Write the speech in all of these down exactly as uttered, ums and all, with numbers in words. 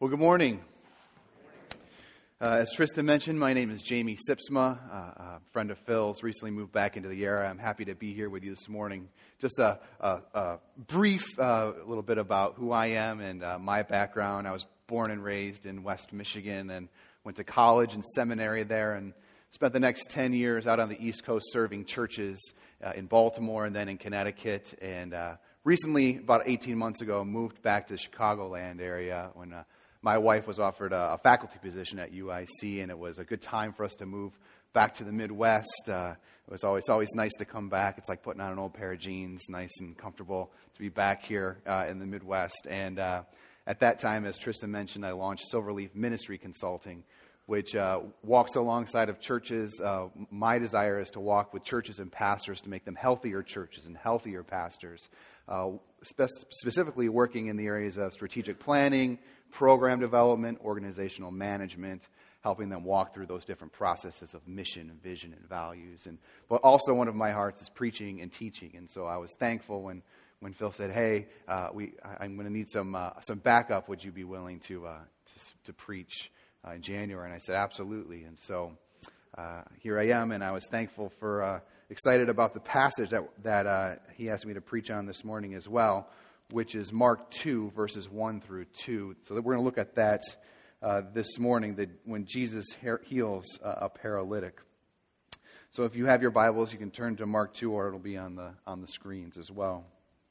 Well, good morning. Uh, as Tristan mentioned, my name is Jamie Sipsma, uh, a friend of Phil's, recently moved back into the area. I'm happy to be here with you this morning. Just a, a, a brief uh, little bit about who I am and uh, my background. I was born and raised in West Michigan and went to college and seminary there and spent the next ten years out on the East Coast serving churches uh, in Baltimore and then in Connecticut. And uh, recently, about eighteen months ago, moved back to the Chicagoland area when uh, my wife was offered a, a faculty position at U I C, and it was a good time for us to move back to the Midwest. Uh, it was always always nice to come back. It's like putting on an old pair of jeans, nice and comfortable to be back here uh, in the Midwest. And uh, at that time, as Tristan mentioned, I launched Silverleaf Ministry Consulting, which uh, walks alongside of churches. Uh, my desire is to walk with churches and pastors to make them healthier churches and healthier pastors, uh, spe- specifically working in the areas of strategic planning, program development, organizational management, helping them walk through those different processes of mission and vision and values. And but also one of my hearts is preaching and teaching. And so I was thankful when, when Phil said, "Hey, uh, we I, I'm going to need some uh, some backup. Would you be willing to uh, to, to preach uh, in January?" And I said, "Absolutely." And so uh, here I am, and I was thankful for uh, excited about the passage that that uh, he asked me to preach on this morning as well, which is Mark two, verses one through two. So we're going to look at that uh, this morning, that when Jesus heals a paralytic. So if you have your Bibles, you can turn to Mark two, or it'll be on the on the screens as well.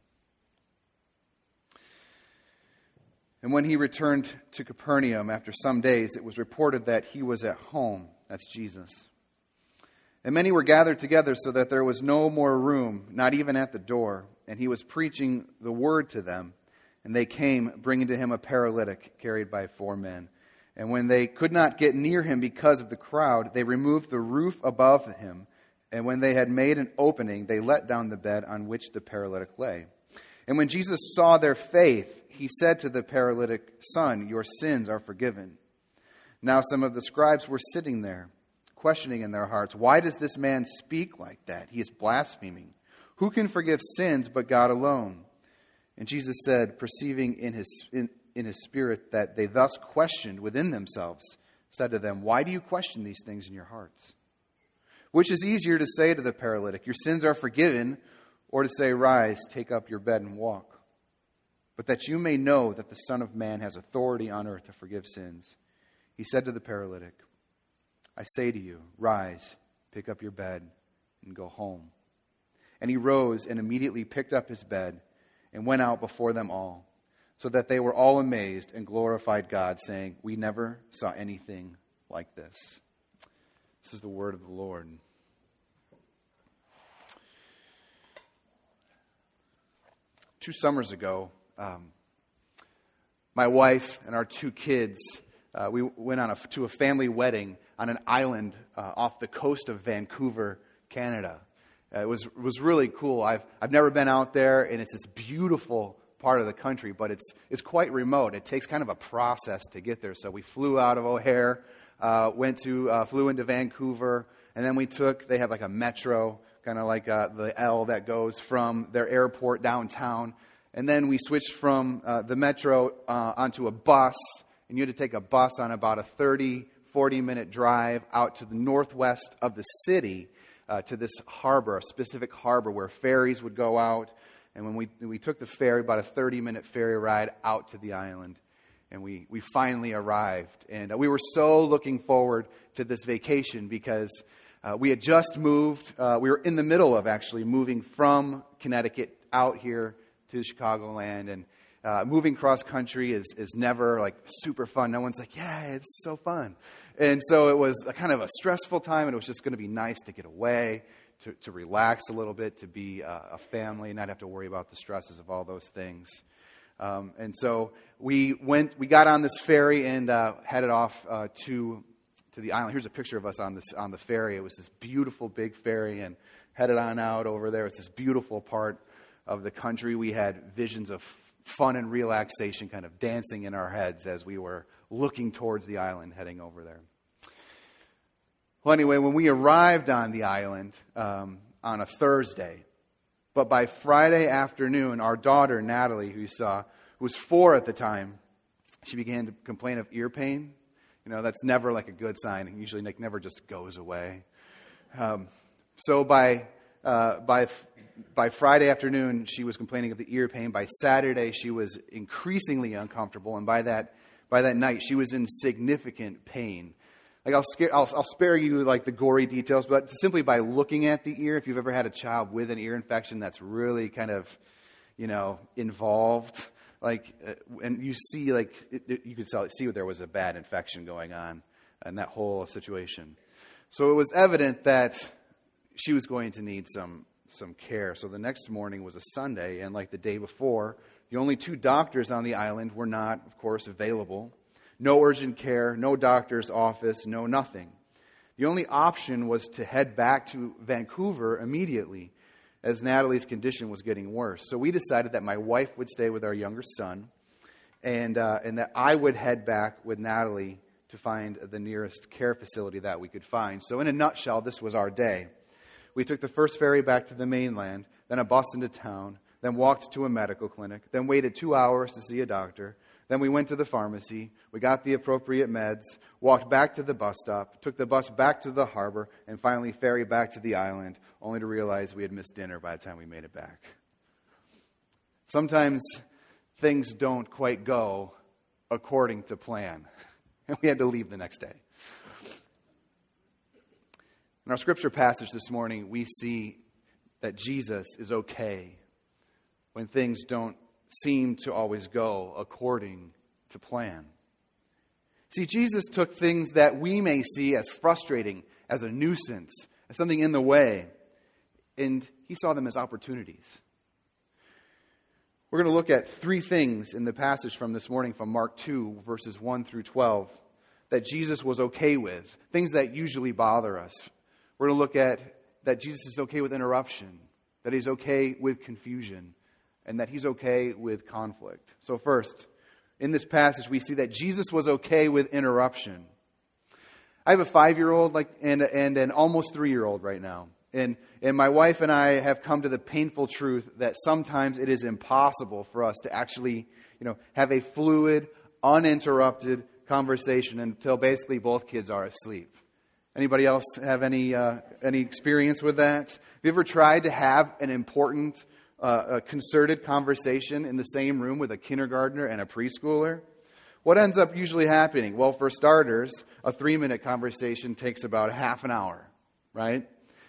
And when he returned to Capernaum after some days, it was reported that he was at home. That's Jesus. And many were gathered together so that there was no more room, not even at the door. And he was preaching the word to them. And they came, bringing to him a paralytic carried by four men. And when they could not get near him because of the crowd, they removed the roof above him. And when they had made an opening, they let down the bed on which the paralytic lay. And when Jesus saw their faith, he said to the paralytic, "Son, your sins are forgiven." Now some of the scribes were sitting there, questioning in their hearts, "Why does this man speak like that? He is blaspheming. Who can forgive sins but God alone?" And Jesus said, perceiving in his in, in his spirit that they thus questioned within themselves, said to them, "Why do you question these things in your hearts? Which is easier to say to the paralytic, 'Your sins are forgiven,' or to say, 'Rise, take up your bed and walk'? But that you may know that the Son of Man has authority on earth to forgive sins." He said to the paralytic, "I say to you, rise, pick up your bed, and go home." And he rose and immediately picked up his bed and went out before them all, so that they were all amazed and glorified God, saying, "We never saw anything like this." This is the word of the Lord. Two summers ago, um, my wife and our two kids, uh, we went on a, to a family wedding on an island uh, off the coast of Vancouver, Canada. Uh, it was it was really cool. I've I've never been out there, and it's this beautiful part of the country, but it's it's quite remote. It takes kind of a process to get there. So we flew out of O'Hare, uh, went to uh, flew into Vancouver, and then we took. They have like a metro, kind of like uh, the L that goes from their airport downtown, and then we switched from uh, the metro uh, onto a bus, and you had to take a bus on about a thirty, forty minute drive out to the northwest of the city. Uh, to this harbor, a specific harbor where ferries would go out. And when we we took the ferry, about a thirty minute ferry ride out to the island, and we, we finally arrived. And uh, we were so looking forward to this vacation because uh, we had just moved. Uh, we were in the middle of actually moving from Connecticut out here to Chicagoland. And uh, moving cross country is, is never like super fun. No one's like, "Yeah, it's so fun." And so it was a kind of a stressful time, and it was just going to be nice to get away, to, to relax a little bit, to be a, a family, and not have to worry about the stresses of all those things. Um, and so we went, we got on this ferry and uh, headed off uh, to to the island. Here's a picture of us on this on the ferry. It was this beautiful big ferry, and headed on out over there. It's this beautiful part of the country. We had visions of fun and relaxation kind of dancing in our heads as we were looking towards the island, heading over there. Well, anyway, when we arrived on the island um, on a Thursday, but by Friday afternoon, our daughter, Natalie, who you saw, who was four at the time, she began to complain of ear pain. You know, that's never like a good sign. It usually like never just goes away. Um, so by uh, by by Friday afternoon, she was complaining of the ear pain. By Saturday, she was increasingly uncomfortable, and by that by that night, she was in significant pain. Like I'll, scare, I'll I'll spare you like the gory details, but simply by looking at the ear, if you've ever had a child with an ear infection, that's really kind of, you know, involved. Like, uh, and you see, like, it, it, you could see there was a bad infection going on in that whole situation. So it was evident that she was going to need some some care. So the next morning was a Sunday, and like the day before, the only two doctors on the island were not, of course, available. No urgent care, no doctor's office, no nothing. The only option was to head back to Vancouver immediately, as Natalie's condition was getting worse. So we decided that my wife would stay with our younger son, and uh, and that I would head back with Natalie to find the nearest care facility that we could find. So in a nutshell, this was our day. We took the first ferry back to the mainland, then a bus into town, then walked to a medical clinic, then waited two hours to see a doctor. Then we went to the pharmacy, we got the appropriate meds, walked back to the bus stop, took the bus back to the harbor, and finally ferried back to the island, only to realize we had missed dinner by the time we made it back. Sometimes things don't quite go according to plan, and we had to leave the next day. In our scripture passage this morning, we see that Jesus is okay when things don't seem to always go according to plan. See, Jesus took things that we may see as frustrating, as a nuisance, as something in the way, and he saw them as opportunities. We're going to look at three things in the passage from this morning from Mark two, verses one through twelve, that Jesus was okay with, things that usually bother us. We're going to look at that Jesus is okay with interruption, that he's okay with confusion, and that he's okay with conflict. So first, in this passage, we see that Jesus was okay with interruption. I have a five-year-old like and and an almost three-year-old right now. And and my wife and I have come to the painful truth that sometimes it is impossible for us to actually, you know, have a fluid, uninterrupted conversation until basically both kids are asleep. Anybody else have any uh, any experience with that? Have you ever tried to have an important Uh, a concerted conversation in the same room with a kindergartner and a preschooler? What ends up usually happening? Well, for starters, a three-minute conversation takes about half an hour, right?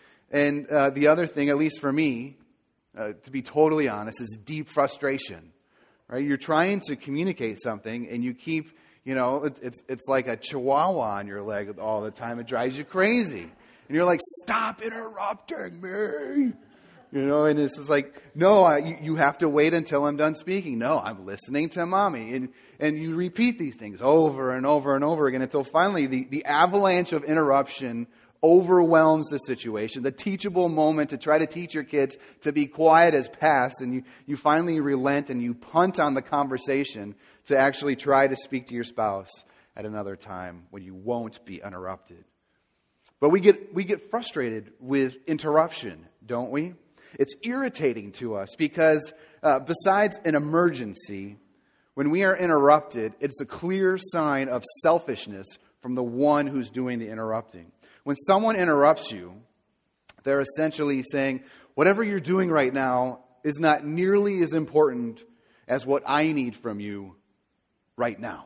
And uh, the other thing, at least for me, uh, to be totally honest, is deep frustration, right? You're trying to communicate something, and you keep, you know, it, it's it's like a chihuahua on your leg all the time. It drives you crazy. And you're like, stop interrupting me! You know, and it's just like, no, I, you, you have to wait until I'm done speaking. No, I'm listening to mommy. And and you repeat these things over and over and over again until finally the, the avalanche of interruption overwhelms the situation. The teachable moment to try to teach your kids to be quiet has passed, and you, you finally relent and you punt on the conversation to actually try to speak to your spouse at another time when you won't be interrupted. But we get we get frustrated with interruption, don't we? It's irritating to us because uh, besides an emergency, when we are interrupted, it's a clear sign of selfishness from the one who's doing the interrupting. When someone interrupts you, they're essentially saying, whatever you're doing right now is not nearly as important as what I need from you right now.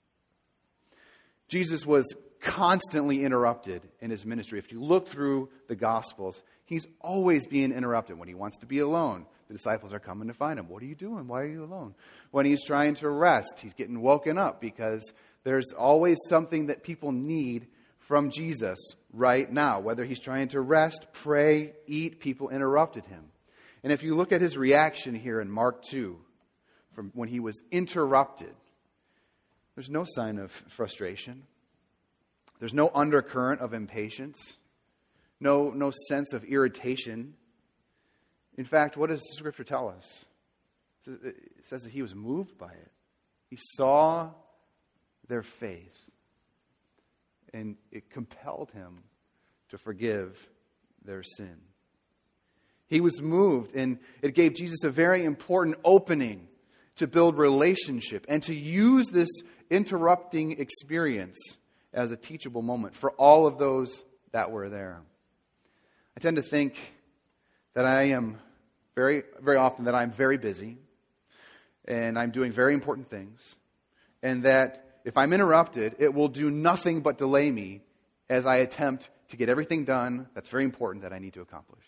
Jesus was constantly interrupted in his ministry. If you look through the Gospels, he's always being interrupted. When he wants to be alone, the disciples are coming to find him. What are you doing? Why are you alone? When he's trying to rest, he's getting woken up because there's always something that people need from Jesus right now. Whether he's trying to rest, pray, eat, people interrupted him. And if you look at his reaction here in Mark two, from when he was interrupted, there's no sign of frustration. There's no undercurrent of impatience. No, no sense of irritation. In fact, what does the Scripture tell us? It says that he was moved by it. He saw their faith, and it compelled him to forgive their sin. He was moved, and it gave Jesus a very important opening to build relationship, and to use this interrupting experience as a teachable moment for all of those that were there. I tend to think that I am very, very often that I'm very busy and I'm doing very important things, and that if I'm interrupted, it will do nothing but delay me as I attempt to get everything done that's very important that I need to accomplish.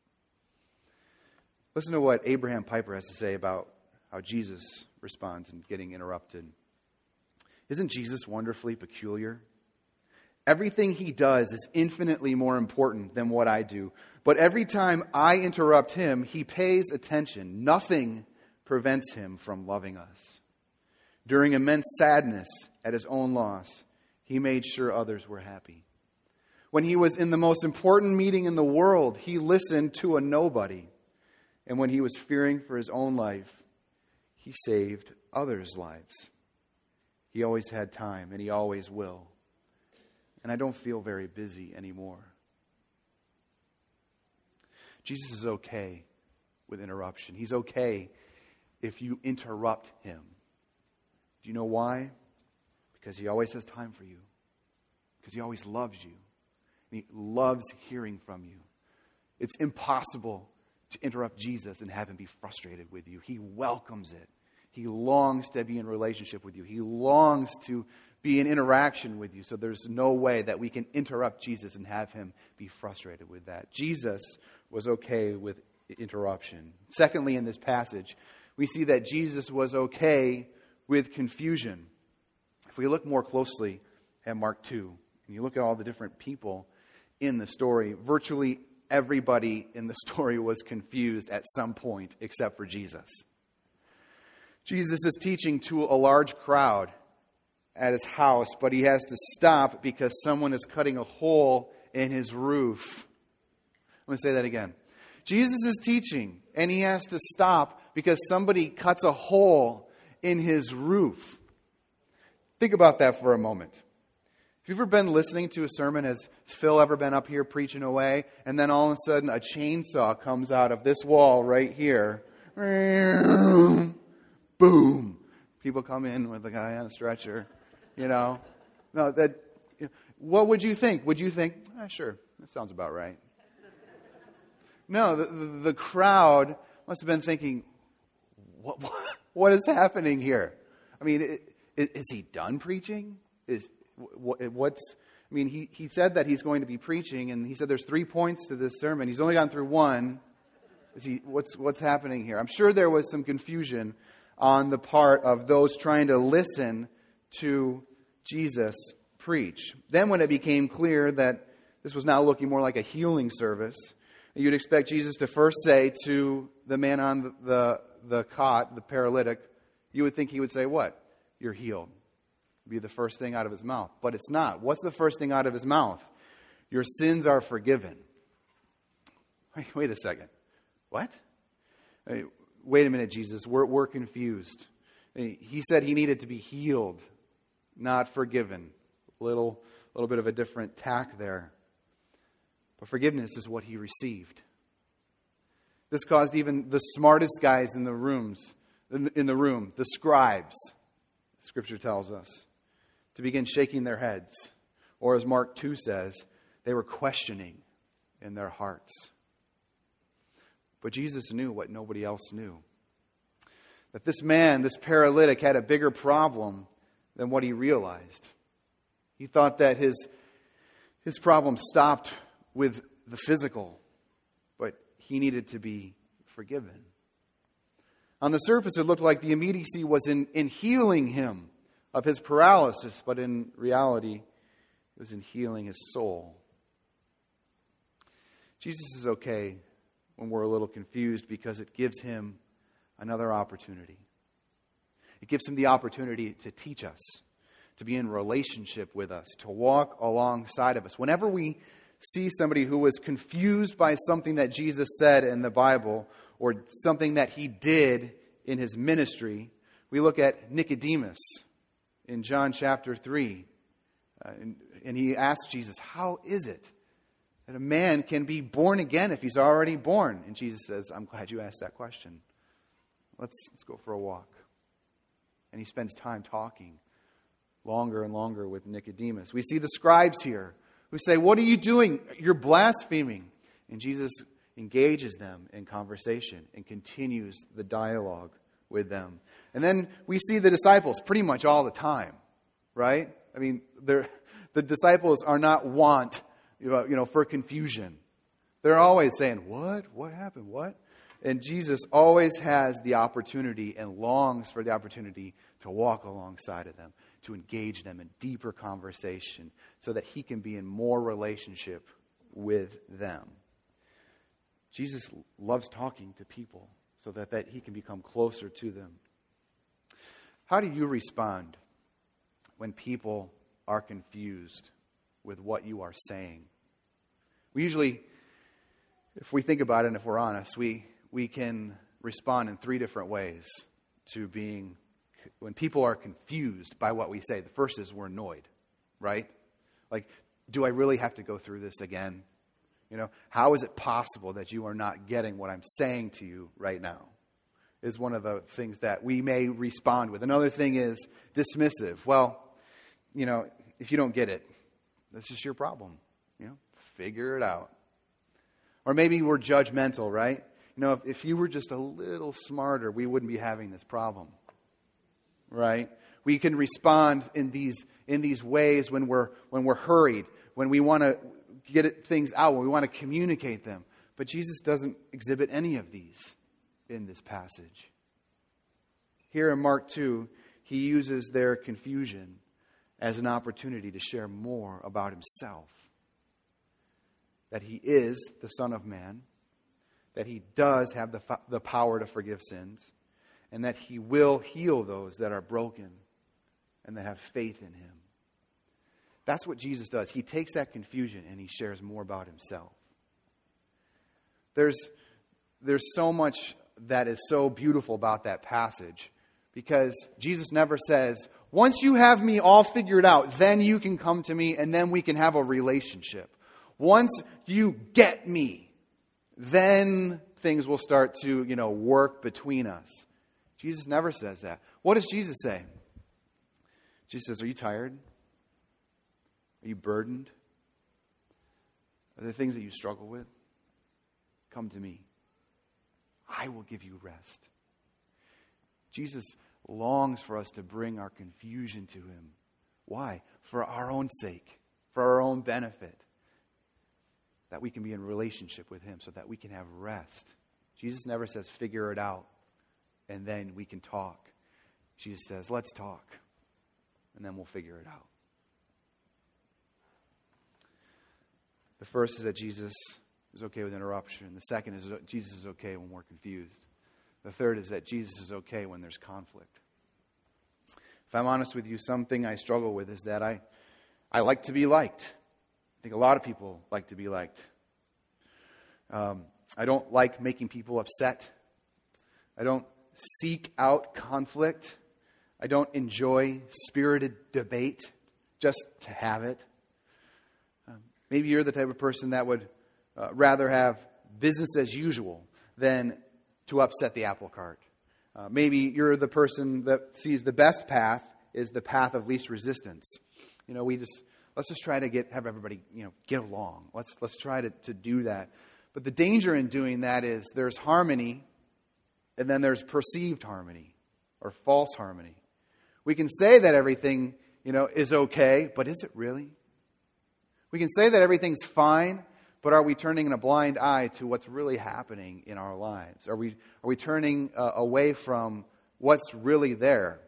Listen to what Abraham Piper has to say about how Jesus responds in getting interrupted. Isn't Jesus wonderfully peculiar? Everything he does is infinitely more important than what I do. But every time I interrupt him, he pays attention. Nothing prevents him from loving us. During immense sadness at his own loss, he made sure others were happy. When he was in the most important meeting in the world, he listened to a nobody. And when he was fearing for his own life, he saved others' lives. He always had time, and he always will. And I don't feel very busy anymore. Jesus is okay with interruption. He's okay if you interrupt him. Do you know why? Because he always has time for you. Because he always loves you. And he loves hearing from you. It's impossible to interrupt Jesus and have him be frustrated with you. He welcomes it. He longs to be in relationship with you. He longs to be in interaction with you. So there's no way that we can interrupt Jesus and have him be frustrated with that. Jesus was okay with interruption. Secondly, in this passage, we see that Jesus was okay with confusion. If we look more closely at Mark two, and you look at all the different people in the story, virtually everybody in the story was confused at some point except for Jesus. Jesus is teaching to a large crowd at his house, but he has to stop because someone is cutting a hole in his roof. I'm going to say that again. Jesus is teaching, and he has to stop because somebody cuts a hole in his roof. Think about that for a moment. Have you ever been listening to a sermon? Has Phil ever been up here preaching away, and then all of a sudden a chainsaw comes out of this wall right here? Boom! People come in with a guy on a stretcher. You know, no. That. What would you think? Would you think, ah, sure, that sounds about right? No, the, the, the crowd must have been thinking, what, what, what is happening here? I mean, is, is he done preaching? Is what, what's? I mean, he, he said that he's going to be preaching, and he said there's three points to this sermon. He's only gone through one. Is he? What's what's happening here? I'm sure there was some confusion on the part of those trying to listen to Jesus preach. Then when it became clear that this was now looking more like a healing service, you'd expect Jesus to first say to the man on the, the, the cot, the paralytic, you would think he would say what? You're healed. It'd be the first thing out of his mouth. But it's not. What's the first thing out of his mouth? Your sins are forgiven. Wait, wait a second. What? Wait a minute, Jesus. We're, we're confused. He said he needed to be healed, not forgiven. Little, little bit of a different tack there. But forgiveness is what he received. This caused even the smartest guys in the rooms, in the room, the scribes, Scripture tells us, to begin shaking their heads. Or as Mark two says, they were questioning in their hearts. But Jesus knew what nobody else knew. That this man, this paralytic, had a bigger problem than what he realized. He thought that his, his problem stopped with the physical, but he needed to be forgiven. On the surface, it looked like the immediacy was in, in healing him of his paralysis, but in reality, it was in healing his soul. Jesus is okay when we're a little confused because it gives him another opportunity. It gives him the opportunity to teach us, to be in relationship with us, to walk alongside of us. Whenever we see somebody who was confused by something that Jesus said in the Bible or something that he did in his ministry, we look at Nicodemus in John chapter three. Uh, and, and he asks Jesus, how is it that a man can be born again if he's already born? And Jesus says, I'm glad you asked that question. Let's, let's go for a walk. And he spends time talking longer and longer with Nicodemus. We see the scribes here who say, what are you doing? You're blaspheming. And Jesus engages them in conversation and continues the dialogue with them. And then we see the disciples pretty much all the time, right? I mean, they're, the disciples are not want, you know, you know, for confusion. They're always saying, what? What happened? What? And Jesus always has the opportunity and longs for the opportunity to walk alongside of them, to engage them in deeper conversation so that he can be in more relationship with them. Jesus loves talking to people so that, that he can become closer to them. How do you respond when people are confused with what you are saying? We usually, if we think about it and if we're honest, we, we can respond in three different ways to being, when people are confused by what we say. The first is we're annoyed, right? Like, do I really have to go through this again? You know, how is it possible that you are not getting what I'm saying to you right now? Is one of the things that we may respond with. Another thing is dismissive. Well, you know, if you don't get it, that's just your problem. You know, figure it out. Or maybe we're judgmental, right? You know, if, if you were just a little smarter, we wouldn't be having this problem, right? We can respond in these in these ways when we're when we're hurried, when we want to get it, things out, when we want to communicate them. But Jesus doesn't exhibit any of these in this passage. Here in Mark two, he uses their confusion as an opportunity to share more about himself. That he is the Son of Man, that he does have the, the power to forgive sins, and that he will heal those that are broken and that have faith in him. That's what Jesus does. He takes that confusion and he shares more about himself. There's, there's so much that is so beautiful about that passage, because Jesus never says, once you have me all figured out, then you can come to me and then we can have a relationship. Once you get me, then things will start to, you know, work between us. Jesus never says that. What does Jesus say? Jesus says, are you tired? Are you burdened? Are there things that you struggle with? Come to me. I will give you rest. Jesus longs for us to bring our confusion to him. Why? For our own sake, for our own benefit. That we can be in relationship with him so that we can have rest. Jesus never says, figure it out, and then we can talk. Jesus says, let's talk, and then we'll figure it out. The first is that Jesus is okay with interruption. The second is that Jesus is okay when we're confused. The third is that Jesus is okay when there's conflict. If I'm honest with you, something I struggle with is that I, I like to be liked. I think a lot of people like to be liked. Um, I don't like making people upset. I don't seek out conflict. I don't enjoy spirited debate just to have it. Um, maybe you're the type of person that would uh, rather have business as usual than to upset the apple cart. Uh, maybe you're the person that sees the best path is the path of least resistance. You know, we just let's just try to get have everybody, you know, get along. Let's let's try to, to do that. But the danger in doing that is there's harmony, and then there's perceived harmony or false harmony. We can say that everything, you know, is okay, but is it really? We can say that everything's fine, but are we turning a blind eye to what's really happening in our lives? Are we are we turning uh, away from what's really there?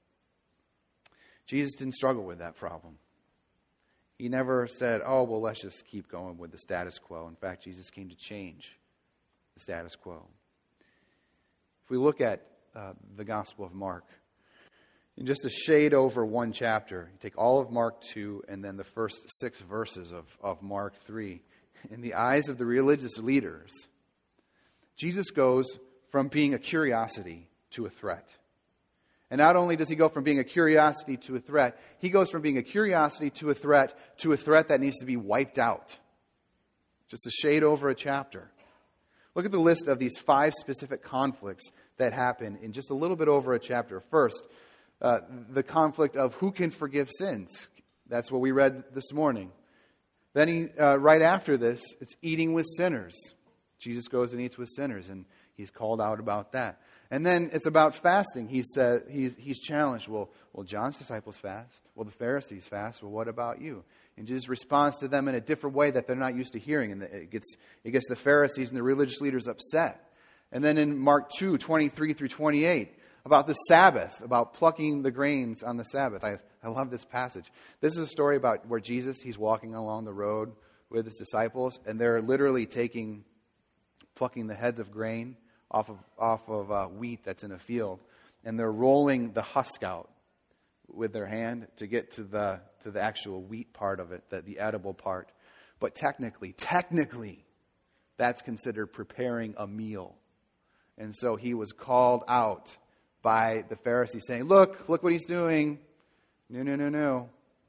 Jesus didn't struggle with that problem. He never said, oh, well, let's just keep going with the status quo. In fact, Jesus came to change the status quo. If we look at uh, the Gospel of Mark, in just a shade over one chapter, you take all of Mark two and then the first six verses of, of Mark three. In the eyes of the religious leaders, Jesus goes from being a curiosity to a threat. And not only does he go from being a curiosity to a threat, he goes from being a curiosity to a threat to a threat that needs to be wiped out. Just a shade over a chapter. Look at the list of these five specific conflicts that happen in just a little bit over a chapter. First, Uh, the conflict of who can forgive sins. That's what we read this morning. Then he, uh, right after this, it's eating with sinners. Jesus goes and eats with sinners, and he's called out about that. And then it's about fasting. He said he's he's challenged. Well, well, John's disciples fast. Well, the Pharisees fast. Well, what about you? And Jesus responds to them in a different way that they're not used to hearing, and it gets it gets the Pharisees and the religious leaders upset. And then in Mark two, twenty-three through twenty-eight, about the Sabbath, about plucking the grains on the Sabbath. I, I love this passage. This is a story about where Jesus, he's walking along the road with his disciples, and they're literally taking, plucking the heads of grain off of off of uh, wheat that's in a field, and they're rolling the husk out with their hand to get to the to the actual wheat part of it, the, the edible part. But technically, technically, that's considered preparing a meal. And so he was called out by the Pharisees saying, look, look what he's doing. No, no, no, no.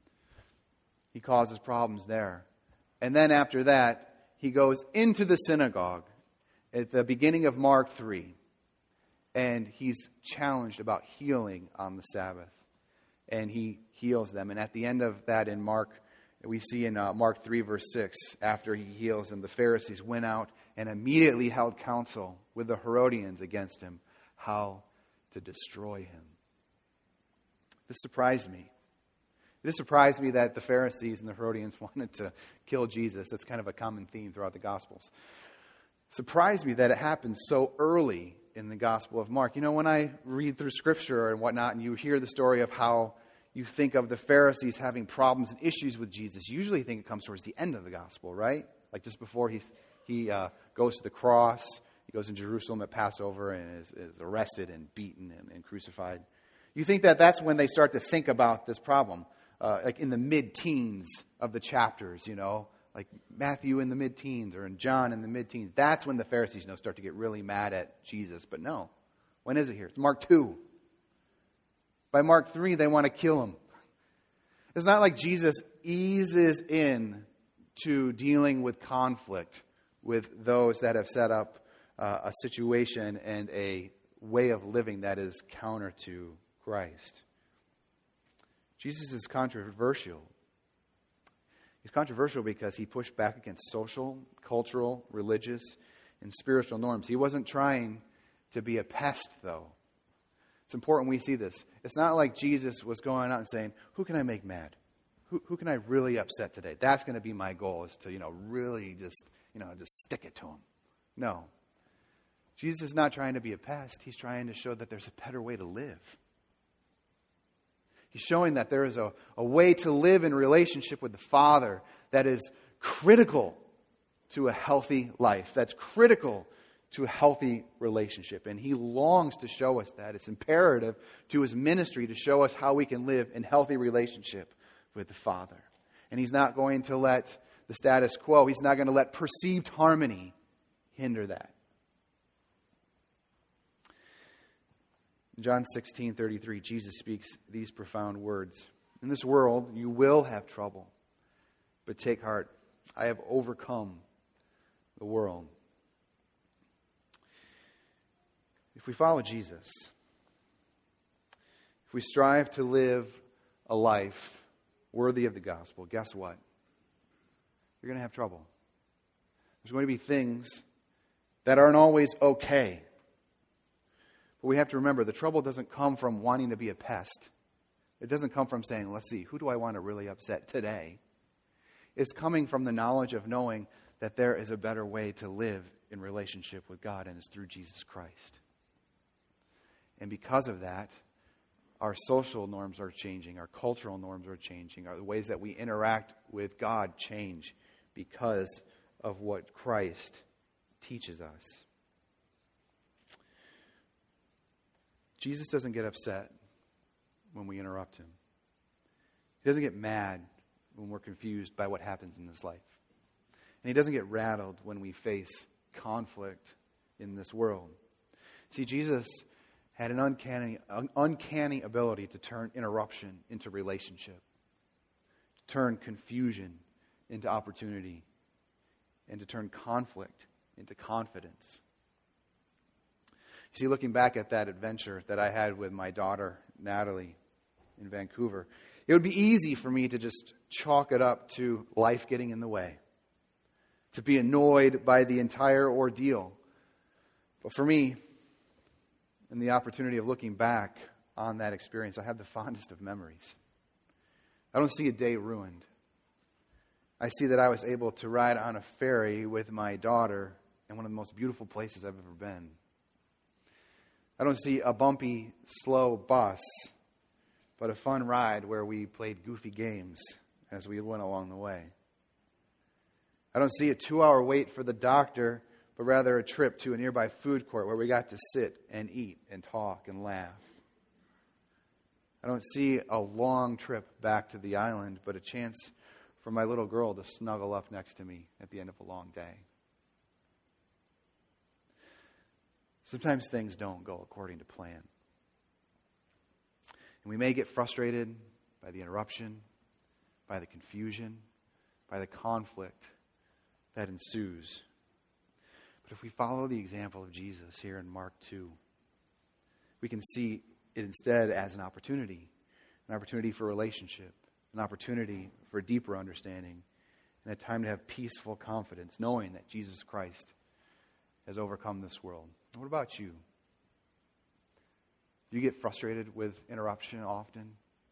He causes problems there. And then after that, he goes into the synagogue at the beginning of Mark three. And he's challenged about healing on the Sabbath. And he heals them. And at the end of that in Mark, we see in uh, Mark three verse six, after he heals them, the Pharisees went out and immediately held counsel with the Herodians against him, how to destroy him. This surprised me. It surprised me that the Pharisees and the Herodians wanted to kill Jesus. That's kind of a common theme throughout the Gospels. It surprised me that it happened so early in the Gospel of Mark. You know, when I read through Scripture and whatnot, and you hear the story of how you think of the Pharisees having problems and issues with Jesus, you usually think it comes towards the end of the Gospel, right? Like just before he he uh, goes to the cross. He goes in Jerusalem at Passover and is, is arrested and beaten and, and crucified. You think that that's when they start to think about this problem, uh, like in the mid-teens of the chapters, you know, like Matthew in the mid-teens or in John in the mid-teens. That's when the Pharisees, you know, start to get really mad at Jesus. But no, when is it here? It's Mark two. By Mark three, they want to kill him. It's not like Jesus eases in to dealing with conflict with those that have set up uh, a situation and a way of living that is counter to Christ. Jesus is controversial. He's controversial because he pushed back against social, cultural, religious, and spiritual norms. He wasn't trying to be a pest, though. It's important we see this. It's not like Jesus was going out and saying, who can I make mad? Who, who can I really upset today? That's going to be my goal, is to, you know, really just, you know, just stick it to him. No. Jesus is not trying to be a pest. He's trying to show that there's a better way to live. He's showing that there is a, a way to live in relationship with the Father that is critical to a healthy life. That's critical to a healthy relationship. And he longs to show us that. It's imperative to his ministry to show us how we can live in healthy relationship with the Father. And he's not going to let the status quo, he's not going to let perceived harmony hinder that. In John sixteen thirty-three, Jesus speaks these profound words. In this world, you will have trouble, but take heart. I have overcome the world. If we follow Jesus, if we strive to live a life worthy of the gospel, guess what? You're going to have trouble. There's going to be things that aren't always okay. But we have to remember, the trouble doesn't come from wanting to be a pest. It doesn't come from saying, let's see, who do I want to really upset today? It's coming from the knowledge of knowing that there is a better way to live in relationship with God, and it's through Jesus Christ. And because of that, our social norms are changing, our cultural norms are changing, our, the ways that we interact with God change because of what Christ teaches us. Jesus doesn't get upset when we interrupt him. He doesn't get mad when we're confused by what happens in this life. And he doesn't get rattled when we face conflict in this world. See, Jesus had an uncanny, un- uncanny ability to turn interruption into relationship, to turn confusion into opportunity, and to turn conflict into confidence. You see, looking back at that adventure that I had with my daughter Natalie in Vancouver, it would be easy for me to just chalk it up to life getting in the way, to be annoyed by the entire ordeal. But for me, in the opportunity of looking back on that experience, I have the fondest of memories. I don't see a day ruined. I see that I was able to ride on a ferry with my daughter in one of the most beautiful places I've ever been. I don't see a bumpy, slow bus, but a fun ride where we played goofy games as we went along the way. I don't see a two-hour wait for the doctor, but rather a trip to a nearby food court where we got to sit and eat and talk and laugh. I don't see a long trip back to the island, but a chance for my little girl to snuggle up next to me at the end of a long day. Sometimes things don't go according to plan. And we may get frustrated by the interruption, by the confusion, by the conflict that ensues. But if we follow the example of Jesus here in Mark two, we can see it instead as an opportunity, an opportunity for relationship, an opportunity for deeper understanding, and a time to have peaceful confidence, knowing that Jesus Christ has overcome this world. What about you? Do you get frustrated with interruption often?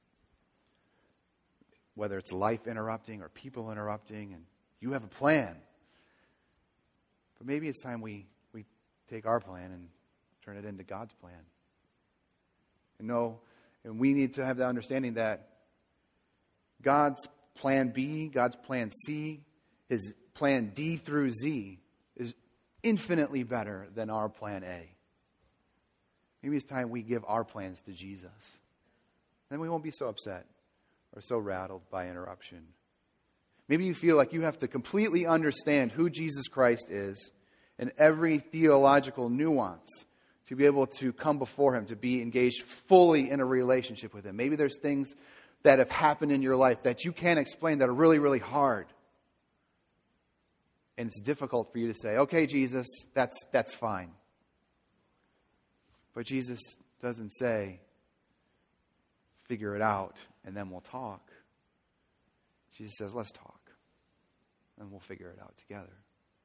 Whether it's life interrupting or people interrupting, and you have a plan. But maybe it's time we, we take our plan and turn it into God's plan. And know, and we need to have the understanding that God's plan B, God's plan C, His plan D through Z is infinitely better than our plan A. Maybe it's time we give our plans to Jesus. Then we won't be so upset or so rattled by interruption. Maybe you feel like you have to completely understand who Jesus Christ is and every theological nuance to be able to come before Him, to be engaged fully in a relationship with Him. Maybe there's things that have happened in your life that you can't explain that are really, really hard. And it's difficult for you to say, okay, Jesus, that's that's fine. But Jesus doesn't say, figure it out and then we'll talk. Jesus says, let's talk and we'll figure it out together.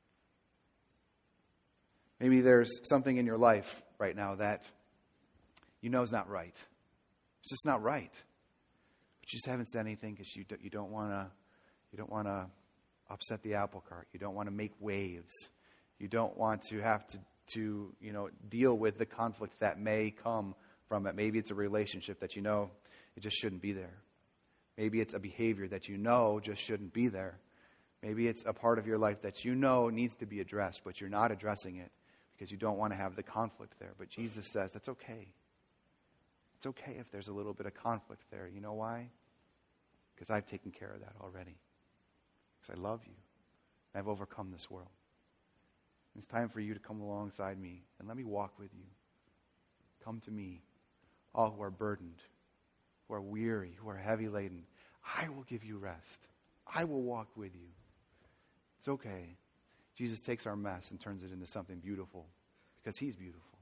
Maybe there's something in your life right now that you know is not right. It's just not right. But you just haven't said anything because you don't, you don't want to you don't want to upset the apple cart. You don't want to make waves. You don't want to have to, to you know, deal with the conflict that may come from it. Maybe it's a relationship that you know it just shouldn't be there. Maybe it's a behavior that you know just shouldn't be there. Maybe it's a part of your life that you know needs to be addressed, but you're not addressing it because you don't want to have the conflict there. But Jesus says that's okay. It's okay if there's a little bit of conflict there. You know why? Because I've taken care of that already. Because I love you. I've overcome this world. It's time for you to come alongside me and let me walk with you. Come to me, all who are burdened, who are weary, who are heavy laden. I will give you rest. I will walk with you. It's okay. Jesus takes our mess and turns it into something beautiful because He's beautiful.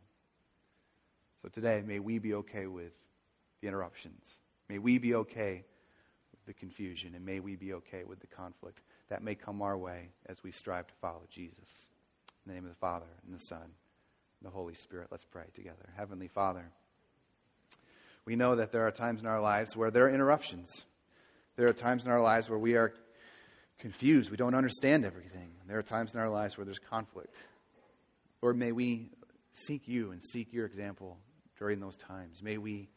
So today, may we be okay with the interruptions. May we be okay with the confusion, and may we be okay with the conflict that may come our way as we strive to follow Jesus. In the name of the Father, and the Son, and the Holy Spirit, let's pray together. Heavenly Father, we know that there are times in our lives where there are interruptions. There are times in our lives where we are confused. We don't understand everything. There are times in our lives where there's conflict. Lord, may we seek You and seek Your example during those times. May we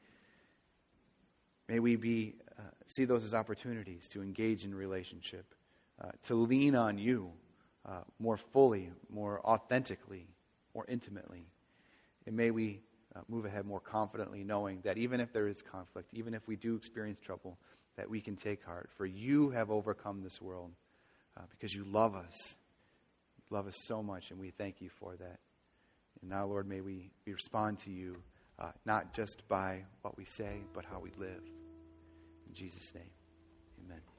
may we be uh, see those as opportunities to engage in relationship, uh, to lean on You uh, more fully, more authentically, more intimately. And may we uh, move ahead more confidently, knowing that even if there is conflict, even if we do experience trouble, that we can take heart. For You have overcome this world uh, because You love us. You love us so much, and we thank You for that. And now, Lord, may we, we respond to You, uh, not just by what we say, but how we live. In Jesus' name, amen.